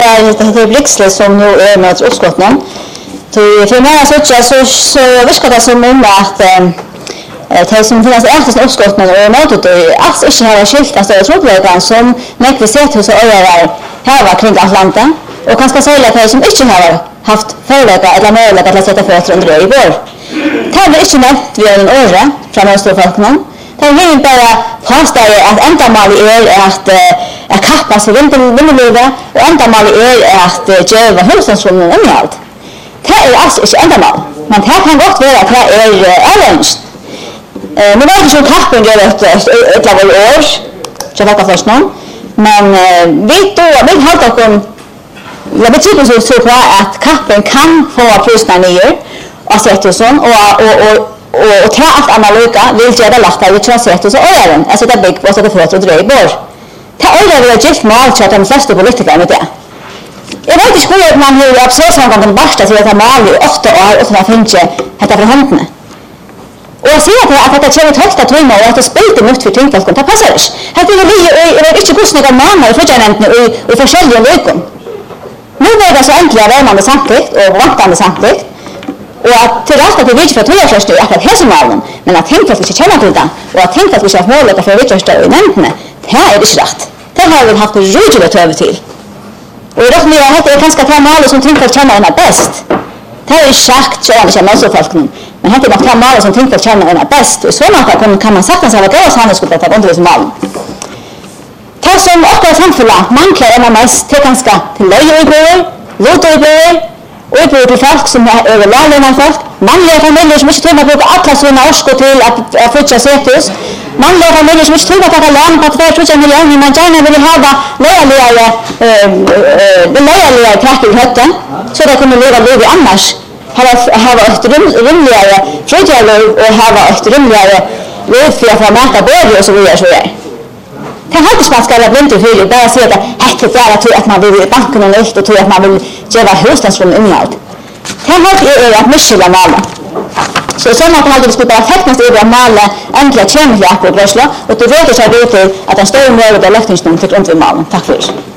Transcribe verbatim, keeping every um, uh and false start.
är det Brixle som nu är med uppskotten. För mig så så så visst det som om att det som finns efter uppskotten och mot det alltså inte har skilt alltså jag tror det som när vi ser hur så är här var kring Atlanta och kanske säga att det som inte har haft förlägga eller möjlighet att sätta fötter under i vår. Det har inte nämnt vi en åra från Österfolknen. Det är ju bara påstår att ändamålet är att att kappa sig vinterlivet och ändamålet är att göra hushållsrummen överallt. Det är alltså inte ändamål, men det kan gott vara att det är arranged. Nu var det som kappen gör ett ett av år, så var det först någon. Men vi då, vi har dock om jag betyder så så att kappen kan få priserna ner och sätta sån och och och och ta allt analoga vill göra lättare att trasa så är den alltså det big vad det för att dra i bor. Ta över det just mal chat om flesta politiker med det. Jag vet inte hur man hur absolut som kan basta till att mal i åtta år och så finns det heter för handen. Och se att att det känns högt att vi måste att det spelar mot för tänkte att ta passar. Här det vi jag vet inte hur snäga mamma i förtjänsten och i försäljning veckor. Nu är det så enkla värmande samtidigt och vantande samtidigt. Och att till rätt att det vet för att jag förstår att det är så malen men att tänka att vi ska känna till det och att tänka att vi ska hålla det för att vi förstår i nämnden. Det här är det rätt. Det har vi haft roligt att över till. Och det som jag har det kanske ta mal som tänker att känna henne bäst. Det är sagt så att känna så folk nu. Men det är nog ta mal som tänker att känna henne bäst och så man kan man sagt att det var så han skulle ta under som mal. Ta som också samfälla man kan en mest till ganska till löjebor, lotebor och det är folk som är överlånade folk. Manliga familjer som inte tror på alla sina orskor till att, att fortsätta sättus. Manliga familjer som inte tror på att lån på två miljoner man gärna vill ha lojaliga äh, lojaliga kraft i hötten så det kommer leva liv annars. Ha ett rimligare frigjärliv och ha ett rimligare liv för att få mäta både och så vidare så vidare. Det har inte man ska vara blind och hyllig bara säga att det är att att man vill i banken och nytt och tror att man vill göra hustansrum innehåll. Det har är att misskylla malen. Så sen att det skulle bara tekniskt är att mala enkla kemiska appelgrösla och det vet jag att det är att en större möjlighet är löftningsnummer till runt vid malen. Tack för det.